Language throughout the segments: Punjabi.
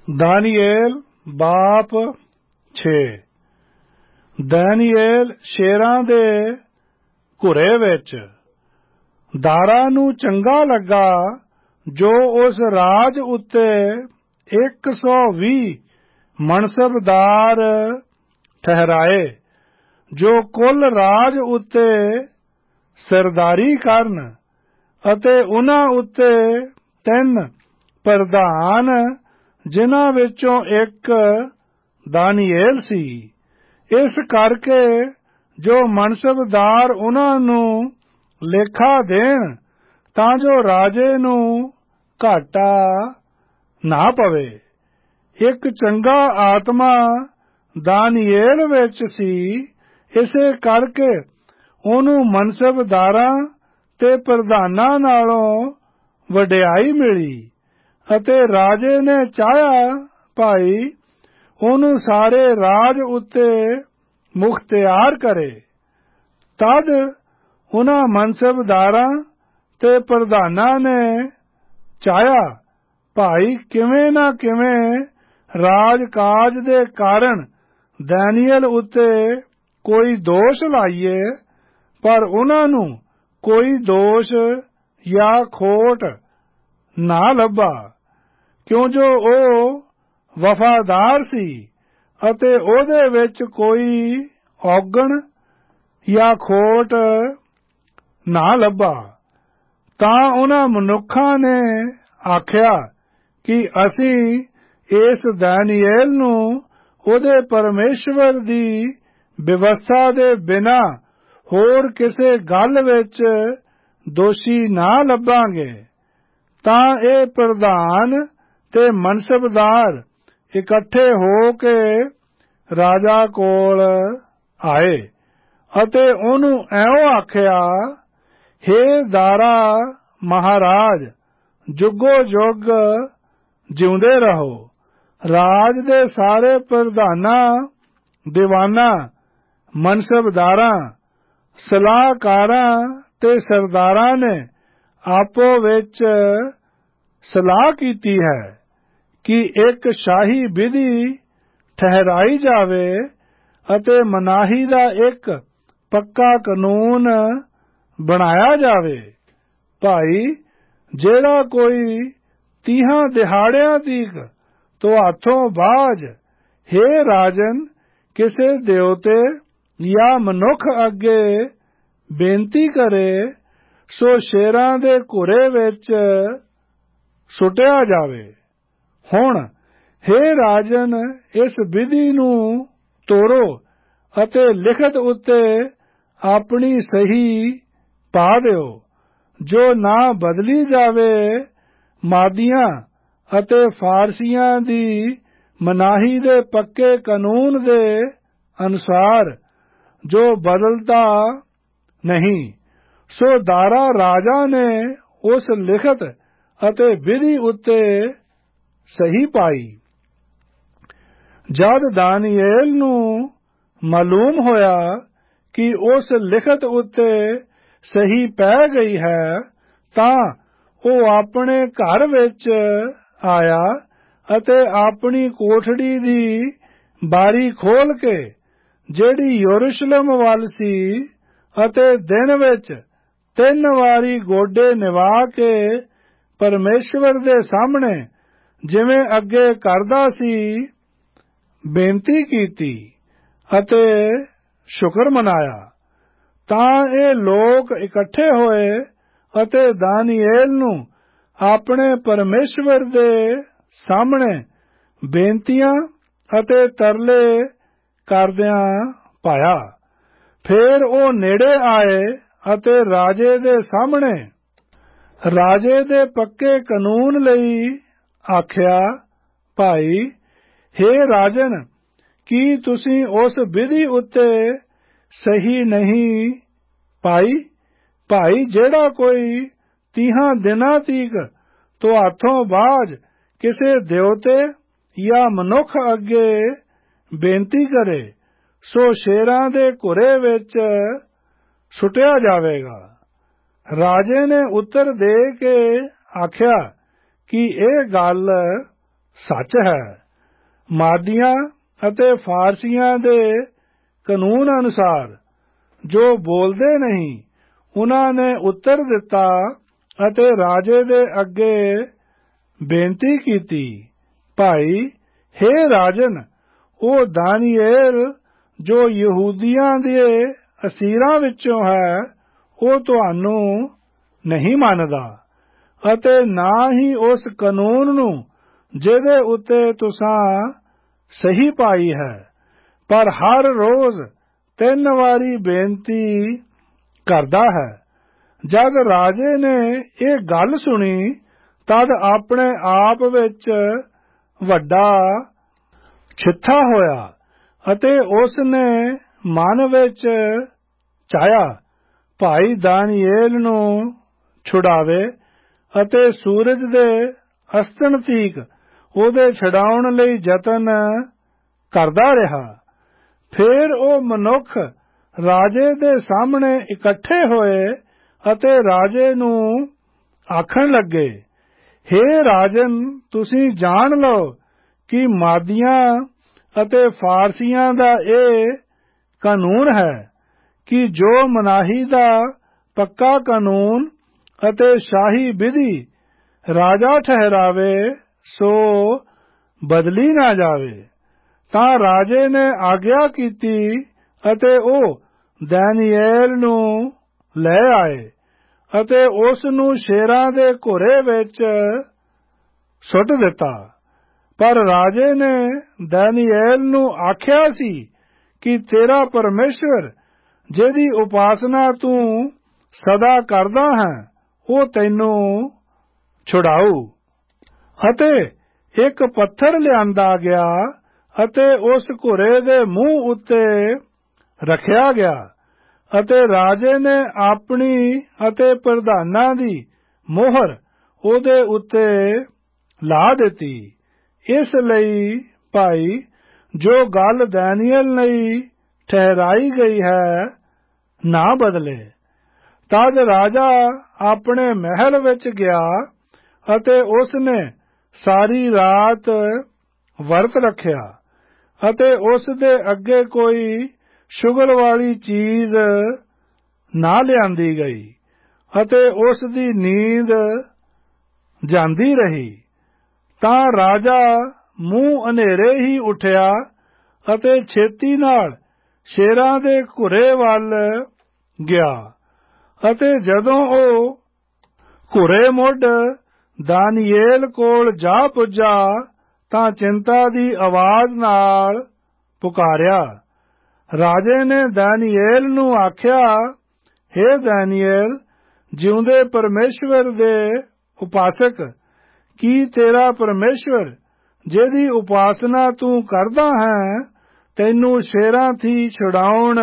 ਦਾਨੀਏਲ ਬਾਪ 6। ਦਾਨੀਏਲ ਸ਼ੇਰਾਂ ਦੇ ਘੁਰੇ ਵਿੱਚ। ਦਾਰਾ ਨੂੰ ਚੰਗਾ ਲੱਗਾ ਜੋ ਉਸ ਰਾਜ ਉੱਤੇ 120 ਮਨਸਬਦਾਰ ਠਹਿਰਾਏ, ਜੋ ਕੁੱਲ ਰਾਜ ਉੱਤੇ ਸਰਦਾਰੀ ਕਰਨ, ਅਤੇ ਉਨ੍ਹਾਂ ਉੱਤੇ 3 ਪ੍ਰਧਾਨ, ਜਿਨ੍ਹਾਂ ਵਿੱਚੋਂ ਇੱਕ ਦਾਨੀਏਲ ਸੀ। ਇਸ ਕਰਕੇ ਜੋ ਮਨਸਬਦਾਰ ਉਨ੍ਹਾਂ ਨੂੰ ਲੇਖਾ ਦੇਣ, ਤਾਂ ਜੋ ਰਾਜੇ ਨੂੰ ਘਾਟਾ ਨਾ ਪਵੇ। ਇੱਕ ਚੰਗਾ ਆਤਮਾ ਦਾਨੀਏਲ ਵਿੱਚ ਸੀ, ਇਸੇ ਕਰਕੇ ਉਹਨੂੰ ਮਨਸਬਦਾਰਾਂ ਤੇ ਪ੍ਰਧਾਨਾਂ ਨਾਲੋਂ ਵਡਿਆਈ ਮਿਲੀ, ਅਤੇ ਰਾਜੇ ਨੇ ਚਾਹਿਆ ਭਾਈ ਉਹਨੂੰ ਸਾਰੇ ਰਾਜ ਉੱਤੇ ਮੁਖਤਿਆਰ ਕਰੇ। ਤਦ ਉਨ੍ਹਾਂ ਮਨਸਬਦਾਰਾਂ ਤੇ ਪ੍ਰਧਾਨਾਂ ਨੇ ਚਾਹਿਆ ਭਾਈ ਕਿਵੇਂ ਨਾ ਕਿਵੇਂ ਰਾਜ ਕਾਜ ਦੇ ਕਾਰਨ ਦਾਨੀਏਲ ਉੱਤੇ ਕੋਈ ਦੋਸ਼ ਲਾਈਏ, ਪਰ ਉਨ੍ਹਾਂ ਨੂੰ ਕੋਈ ਦੋਸ਼ ਜਾਂ ਖੋਟ ਨਾ ਲੱਭਾ, ਕਿਉਂ ਜੋ ਉਹ ਵਫਾਦਾਰ ਸੀ ਅਤੇ ਉਹਦੇ ਵਿੱਚ ਕੋਈ ਔਗਣ ਜਾਂ ਖੋਟ ਨਾ ਲੱਭਾ। ਤਾਂ ਉਨ੍ਹਾਂ ਮਨੁੱਖਾਂ ਨੇ ਆਖਿਆ ਕਿ ਅਸੀਂ ਇਸ ਦਾਨੀਏਲ ਨੂੰ ਉਹਦੇ ਪਰਮੇਸ਼ਵਰ ਦੀ ਵਿਵਸਥਾ ਦੇ ਬਿਨਾਂ ਹੋਰ ਕਿਸੇ ਗੱਲ ਵਿੱਚ ਦੋਸ਼ੀ ਨਾ ਲੱਭਾਂਗੇ। ਤਾਂ ਇਹ ਪ੍ਰਧਾਨ ਤੇ ਮਨਸਬਦਾਰ ਇਕੱਠੇ ਹੋ ਕੇ ਰਾਜਾ ਕੋਲ ਆਏ ਅਤੇ ਉਹਨੂੰ ਐਉਂ ਆਖਿਆ, ਹੇ ਦਾਰਾ ਮਹਾਰਾਜ, ਜੁਗੋ ਜੁਗ ਜਿਉਂਦੇ ਰਹੋ। ਰਾਜ ਦੇ ਸਾਰੇ ਪ੍ਰਧਾਨਾਂ, ਦੀਵਾਨਾਂ, ਮਨਸਬਦਾਰਾਂ, ਸਲਾਹਕਾਰਾਂ ਤੇ ਸਰਦਾਰਾਂ ਨੇ ਆਪੋ ਵਿੱਚ ਸਲਾਹ ਕੀਤੀ ਹੈ ਕਿ ਇੱਕ ਸ਼ਾਹੀ ਵਿਧੀ ਠਹਿਰਾਈ ਜਾਵੇ ਅਤੇ ਮਨਾਹੀ ਦਾ ਇੱਕ ਪੱਕਾ ਕਾਨੂੰਨ ਬਣਾਇਆ ਜਾਵੇ। ਭਾਈ ਜਿਹੜਾ ਕੋਈ 30 ਦਿਹਾੜਿਆਂ ਤੀਕ ਤੁਹਾਥੋਂ ਬਾਝ, ਹੇ ਰਾਜਨ, ਕਿਸੇ ਦੇਵਤੇ ਜਾਂ ਮਨੁੱਖ ਅੱਗੇ ਬੇਨਤੀ ਕਰੇ, ਸੋ ਸ਼ੇਰਾਂ ਦੇ ਘੁਰੇ ਵਿੱਚ ਸੁੱਟਿਆ ਜਾਵੇ। ਹੁਣ ਹੇ ਰਾਜਨ, ਇਸ ਵਿਧੀ ਨੂੰ ਤੋੜੋ ਅਤੇ ਲਿਖਤ ਉੱਤੇ ਆਪਣੀ ਸਹੀ ਪਾ ਦਿਓ, ਜੋ ਨਾ ਬਦਲੀ ਜਾਵੇ। ਮਾਦੀਆਂ ਅਤੇ ਫਾਰਸੀਆਂ ਦੀ ਮਨਾਹੀ ਦੇ ਪੱਕੇ ਕਾਨੂੰਨ ਦੇ ਅਨੁਸਾਰ, ਜੋ ਬਦਲਦਾ ਨਹੀਂ। ਸੋ ਦਾਰਾ ਰਾਜਾ ਨੇ ਉਸ ਲਿਖਤ ਅਤੇ ਵਿਧੀ ਉੱਤੇ ਸਹੀ ਪਾਈ। ਜਦ ਦਾਨੀਏਲ ਨੂੰ ਮਾਲੂਮ ਹੋਇਆ ਕਿ ਉਸ ਲਿਖਤ ਉੱਤੇ ਸਹੀ ਪੈ ਗਈ ਹੈ, ਤਾਂ ਉਹ ਆਪਣੇ ਘਰ ਵਿੱਚ ਆਇਆ ਅਤੇ ਆਪਣੀ ਕੋਠੜੀ ਦੀ ਬਾਰੀ ਖੋਲ੍ਹ ਕੇ, ਜਿਹੜੀ ਯਰੂਸ਼ਲਮ ਵੱਲ ਸੀ, ਅਤੇ ਦਿਨ ਵਿੱਚ 3 ਵਾਰੀ ਗੋਡੇ ਨਿਵਾ ਕੇ ਪਰਮੇਸ਼ਵਰ ਦੇ ਸਾਹਮਣੇ, ਜਿਵੇਂ ਅੱਗੇ ਕਰਦਾ ਸੀ, ਬੇਨਤੀ ਕੀਤੀ ਅਤੇ ਸ਼ੁਕਰ ਮਨਾਇਆ। ਤਾਂ ਇਹ ਲੋਕ ਇਕੱਠੇ ਹੋਏ ਅਤੇ ਦਾਨੀਏਲ ਨੂੰ ਆਪਣੇ ਪਰਮੇਸ਼ਵਰ ਦੇ ਸਾਹਮਣੇ ਬੇਨਤੀਆਂ ਅਤੇ ਤਰਲੇ ਕਰਦਿਆਂ ਪਾਇਆ। ਫਿਰ ਉਹ ਨੇੜੇ ਆਏ ਅਤੇ ਰਾਜੇ ਦੇ ਸਾਹਮਣੇ ਰਾਜੇ ਦੇ ਪੱਕੇ ਕਾਨੂੰਨ ਲਈ ਆਖਿਆ, ਭਾਈ, ਹੇ ਰਾਜਨ, ਕੀ ਤੁਸੀਂ ਉਸ ਵਿਧੀ ਉੱਤੇ ਸਹੀ ਨਹੀਂ ਪਾਈ? ਭਾਈ ਜਿਹੜਾ ਕੋਈ 30 ਦਿਨਾਂ ਤੀਕ ਤੁਹਾਥੋਂ ਬਾਝ ਕਿਸੇ ਦੇਵਤੇ ਜਾਂ ਮਨੁੱਖ ਅੱਗੇ ਬੇਨਤੀ ਕਰੇ, ਸੋ ਸ਼ੇਰਾਂ ਦੇ ਘੁਰੇ ਵਿੱਚ ਸੁੱਟਿਆ ਜਾਵੇਗਾ। ਰਾਜੇ ਨੇ ਉੱਤਰ ਦੇ ਕੇ ਆਖਿਆ ਕਿ ਇਹ ਗੱਲ ਸੱਚ ਹੈ। ਮਾਦੀਆਂ ਅਤੇ ਫਾਰਸੀਆਂ ਦੇ ਕਾਨੂੰਨ ਅਨੁਸਾਰ ਜੋ ਬੋਲਦੇ ਨਹੀਂ, ਉਹਨਾਂ ਨੇ ਉੱਤਰ ਦਿੱਤਾ ਅਤੇ ਰਾਜੇ ਦੇ ਅੱਗੇ ਬੇਨਤੀ ਕੀਤੀ, ਭਾਈ, ਹੇ ਰਾਜਨ, ਉਹ ਦਾਨੀਏਲ ਜੋ ਯਹੂਦੀਆਂ ਦੇ ਅਸੀਰਾਂ ਵਿੱਚੋਂ ਹੈ, ਉਹ ਤੁਹਾਨੂੰ ਨਹੀਂ ਮੰਨਦਾ ਅਤੇ ਨਾ ਹੀ ਉਸ ਕਾਨੂੰਨ ਨੂੰ ਜਿਹਦੇ ਉੱਤੇ ਤੁਸਾਂ ਸਹੀ ਪਾਈ ਹੈ, ਪਰ ਹਰ ਰੋਜ਼ 3 ਵਾਰੀ ਬੇਨਤੀ ਕਰਦਾ ਹੈ। ਜਦ ਰਾਜੇ ਨੇ ਇਹ ਗੱਲ ਸੁਣੀ, ਤਦ ਆਪਣੇ ਆਪ ਵਿੱਚ ਵੱਡਾ ਛਿੱਥਾ ਹੋਇਆ ਅਤੇ ਉਸ ਨੇ ਮਨ ਵਿੱਚ ਚਾਹਿਆ, ਭਾਈ ਦਾਨੀਏਲ ਨੂੰ ਛੁਡਾਵੇ ਅਤੇ ਸੂਰਜ ਦੇ ਅਸਤਣ ਤੀਕ ਉਹਦੇ ਛਡਾਉਣ ਲਈ ਯਤਨ ਕਰਦਾ ਰਿਹਾ। ਫਿਰ ਉਹ ਮਨੁੱਖ ਰਾਜੇ ਦੇ ਸਾਹਮਣੇ ਇਕੱਠੇ ਹੋਏ ਅਤੇ ਰਾਜੇ ਨੂੰ ਆਖਣ ਲੱਗੇ, ਹੇ ਰਾਜਨ, ਤੁਸੀਂ ਜਾਣ ਲਓ ਕਿ ਮਾਦੀਆਂ ਅਤੇ ਫਾਰਸੀਆਂ ਦਾ ਇਹ ਕਾਨੂੰਨ ਹੈ ਕਿ ਜੋ ਮਨਾਹੀ ਦਾ ਪੱਕਾ ਕਾਨੂੰਨ ਅਤੇ ਸ਼ਾਹੀ ਵਿਧੀ ਰਾਜਾ ਠਹਿਰਾਵੇ, ਸੋ ਬਦਲੀ ਨਾ ਜਾਵੇ। ਤਾਂ ਰਾਜੇ ਨੇ ਆਗਿਆ ਕੀਤੀ ਅਤੇ ਉਹ ਦਾਨੀਏਲ ਨੂੰ ਲੈ ਆਏ ਅਤੇ ਉਸ ਨੂੰ ਸ਼ੇਰਾਂ ਦੇ ਘੁਰੇ ਵਿੱਚ ਸੁੱਟ ਦਿੱਤਾ। ਪਰ ਰਾਜੇ ਨੇ ਦਾਨੀਏਲ ਨੂੰ ਆਖਿਆ ਸੀ ਕਿ ਤੇਰਾ ਪਰਮੇਸ਼ਵਰ, ਜਿਹਦੀ ਉਪਾਸਨਾ ਤੂੰ ਸਦਾ ਕਰਦਾ ਹੈ, ਉਹ ਤੈਨੂੰ ਛੁਡਾਊ। ਅਤੇ ਇੱਕ ਪੱਥਰ ਲਿਆਂਦਾ ਗਿਆ ਅਤੇ ਉਸ ਘੁਰੇ ਦੇ ਮੂੰਹ ਉੱਤੇ ਰੱਖਿਆ ਗਿਆ ਅਤੇ ਰਾਜੇ ਨੇ ਆਪਣੀ ਅਤੇ ਪ੍ਰਧਾਨਾਂ ਦੀ ਮੋਹਰ ਉਹਦੇ ਉੱਤੇ ਲਾ ਦਿੱਤੀ। ਇਸ ਲਈ ਭਾਈ, ਜੋ ਗੱਲ ਦਾਨੀਏਲ ਲਈ ਠਹਿਰਾਈ ਗਈ ਹੈ, ਨਾ ਬਦਲੇ। ਤਦ ਰਾਜਾ ਆਪਣੇ ਮਹਿਲ ਵਿੱਚ ਗਿਆ ਅਤੇ ਉਸ ਨੇ ਸਾਰੀ ਰਾਤ ਵਰਤ ਰੱਖਿਆ ਅਤੇ ਉਸ ਦੇ ਅੱਗੇ ਕੋਈ ਸ਼ੁਗਲ ਵਾਲੀ ਚੀਜ਼ ਨਾ ਲਿਆਂਦੀ ਗਈ ਅਤੇ ਉਸ ਦੀ ਨੀਂਦ ਜਾਂਦੀ ਰਹੀ। ਤਾਂ ਰਾਜਾ ਮੂੰਹ ਹਨੇਰੇ ਹੀ ਉੱਠਿਆ ਅਤੇ ਛੇਤੀ ਨਾਲ ਸ਼ੇਰਾਂ ਦੇ ਘੁਰੇ ਵੱਲ ਗਿਆ ਅਤੇ ਜਦੋਂ ਉਹ ਘੁਰੇ ਮੁੱਢ ਦਾਨੀਏਲ ਕੋਲ ਜਾ ਪੁੱਜਾ ਤਾਂ ਚਿੰਤਾ ਦੀ ਆਵਾਜ਼ ਨਾਲ ਪੁਕਾਰਿਆ। ਰਾਜੇ ਨੇ ਦਾਨੀਏਲ ਨੂੰ ਆਖਿਆ, ਹੇ ਦਾਨੀਏਲ, ਜਿਉਂਦੇ ਪਰਮੇਸ਼ਵਰ ਦੇ ਉਪਾਸਕ, ਕੀ ਤੇਰਾ ਪਰਮੇਸ਼ਵਰ, ਜਿਹਦੀ ਉਪਾਸਨਾ ਤੂੰ ਕਰਦਾ ਹੈ, ਤੈਨੂੰ ਸ਼ੇਰਾਂ ਥੀ ਛੁਡਾਉਣ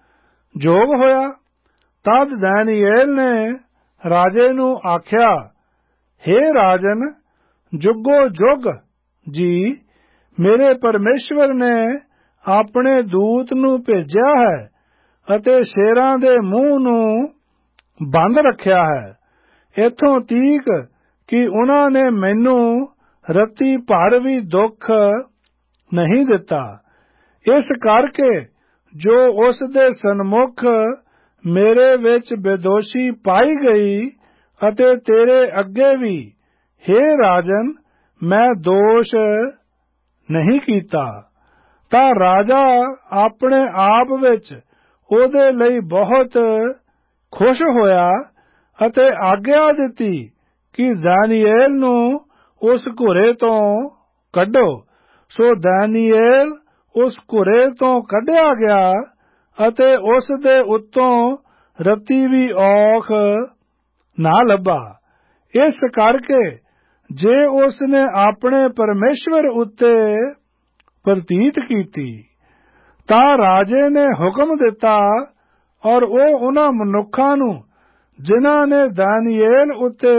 ਯੋਗ ਹੋਇਆ? ਤਦ ਦਾਨੀਏਲ ਨੇ ਰਾਜੇ ਨੂੰ ਆਖਿਆ, ਹੇ ਰਾਜਨ, ਜੁਗੋ ਜੁਗ ਜੀ, ਮੇਰੇ ਪਰਮੇਸ਼ਵਰ ਨੇ ਆਪਣੇ ਦੂਤ ਨੂੰ ਭੇਜਿਆ ਹੈ ਅਤੇ ਸ਼ੇਰਾਂ ਦੇ ਮੂੰਹ ਨੂੰ ਬੰਦ ਰੱਖਿਆ ਹੈ, ਇੱਥੋਂ ਤੀਕ ਕਿ ਉਹਨਾਂ ਨੇ ਮੈਨੂੰ ਰੱਤੀ ਭਰ ਵੀ ਦੁੱਖ ਨਹੀਂ ਦਿੱਤਾ। ਇਸ ਕਰਕੇ ਜੋ ਉਸ ਦੇ ਸਨਮੁਖ ਮੇਰੇ ਵਿੱਚ ਬੇਦੋਸ਼ੀ ਪਾਈ ਗਈ ਅਤੇ ਤੇਰੇ ਅੱਗੇ ਵੀ, ਹੇ ਰਾਜਨ, ਮੈਂ ਦੋਸ਼ ਨਹੀਂ ਕੀਤਾ। ਤਾਂ ਰਾਜਾ ਆਪਣੇ ਆਪ ਵਿੱਚ ਉਹਦੇ ਲਈ ਬਹੁਤ ਖੁਸ਼ ਹੋਇਆ ਅਤੇ ਆਗਿਆ ਦਿੱਤੀ ਕਿ ਦਾਨੀਏਲ ਨੂੰ ਉਸ ਘੁਰੇ ਤੋਂ ਕੱਢੋ। ਸੋ ਦਾਨੀਏਲ ਉਸ ਘੁਰੇ ਤੋਂ ਕੱਢਿਆ ਗਿਆ ਅਤੇ ਉਸ ਦੇ ਉੱਤੋਂ ਰੱਤੀ ਵੀ ਔਖ ਨਾ ਲੱਭਾ। ਇਸ ਕਰਕੇ ਜੇ ਉਸ ਨੇ ਆਪਣੇ ਪਰਮੇਸ਼ਵਰ ਉੱਤੇ ਪ੍ਰਤੀਤ ਕੀਤੀ, ਤਾਂ ਰਾਜੇ ਨੇ ਹੁਕਮ ਦਿੱਤਾ ਔਰ ਉਹ ਉਹਨਾਂ ਮਨੁੱਖਾਂ ਨੂੰ ਜਿਨ੍ਹਾਂ ਨੇ ਦਾਨੀਏਲ ਉੱਤੇ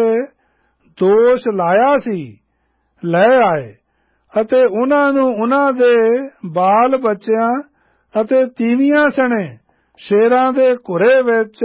ਦੋਸ਼ ਲਾਇਆ ਸੀ ਲੈ ਆਏ ਅਤੇ ਉਹਨਾਂ ਨੂੰ ਉਹਨਾਂ ਦੇ ਬਾਲ ਬੱਚਿਆਂ ਅਤੇ ਤੀਵੀਆਂ ਸਣੇ ਸ਼ੇਰਾਂ ਦੇ ਘੁਰੇ ਵਿੱਚ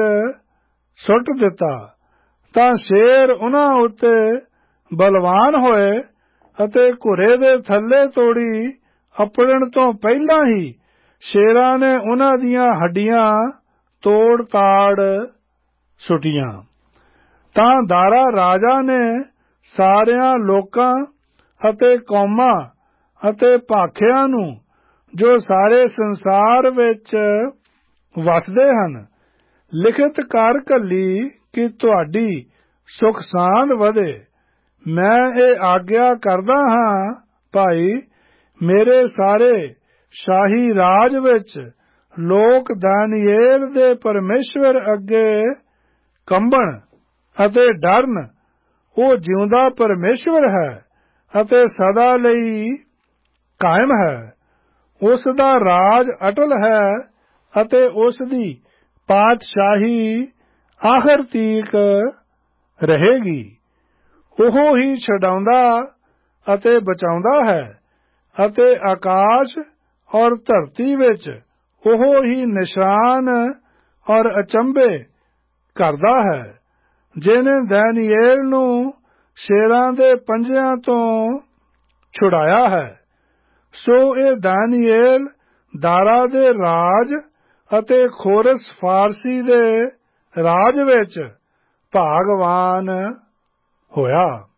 ਸੁੱਟ ਦਿੱਤਾ। ਤਾਂ ਸ਼ੇਰ ਉਹਨਾਂ ਉੱਤੇ ਬਲਵਾਨ ਹੋਏ ਅਤੇ ਘੁਰੇ ਦੇ ਥੱਲੇ ਤੋੜੀ ਅੱਪੜਨ ਤੋਂ ਪਹਿਲਾਂ ਹੀ ਸ਼ੇਰਾਂ ਨੇ ਉਹਨਾਂ ਦੀਆਂ ਹੱਡੀਆਂ ਤੋੜ ਤਾੜ ਸੁੱਟੀਆਂ। ਤਾਂ ਦਾਰਾ ਰਾਜਾ ਨੇ ਸਾਰਿਆਂ ਲੋਕਾਂ ਅਤੇ ਕੌਮਾਂ ਅਤੇ ਭਾਖਿਆਂ ਨੂੰ ਜੋ ਸਾਰੇ ਸੰਸਾਰ ਵਿੱਚ ਵਸਦੇ ਹਨ ਲਿਖਤ ਕਰ ਘੱਲੀ ਕਿ ਤੁਹਾਡੀ ਸੁਖ ਸਾਂਦ ਵਧੇ। ਮੈਂ ਇਹ ਆਗਿਆ ਕਰਦਾ ਹਾਂ ਭਾਈ, ਮੇਰੇ ਸਾਰੇ ਸ਼ਾਹੀ ਰਾਜ ਵਿੱਚ ਲੋਕ ਦਾਨੀਏਲ ਦੇ ਪਰਮੇਸ਼ਵਰ ਅੱਗੇ ਕੰਬਣ ਅਤੇ ਡਰਨ। ਉਹ ਜਿਉਂਦਾ ਪਰਮੇਸ਼ਵਰ ਹੈ ਅਤੇ ਸਦਾ ਲਈ ਕਾਇਮ ਹੈ। ਉਸ ਦਾ ਰਾਜ ਅਟਲ ਹੈ ਅਤੇ ਉਸ ਦੀ ਪਾਤਸ਼ਾਹੀ ਆਖਰ ਤੀਕ ਰਹੇਗੀ। ਉਹ ਹੀ ਛਡਾਉਂਦਾ ਅਤੇ ਬਚਾਉਂਦਾ ਹੈ ਅਤੇ ਆਕਾਸ਼ ਔਰ ਧਰਤੀ ਵਿੱਚ ਉਹ ਹੀ ਨਿਸ਼ਾਨ ਔਰ ਅਚੰਭੇ ਕਰਦਾ ਹੈ, ਜਿਹਨੇ ਦਾਨੀਏਲ ਨੂੰ ਸ਼ੇਰਾਂ ਦੇ ਪੰਜਿਆਂ ਤੋਂ ਛੁਡਾਇਆ ਹੈ। ਸੋ ਇਹ ਦਾਨੀਏਲ ਦਾਰਾ ਦੇ ਰਾਜ ਅਤੇ ਖੋਰਸ ਫਾਰਸੀ ਦੇ ਰਾਜ ਵਿੱਚ ਭਾਗਵਾਨ ਹੋਇਆ।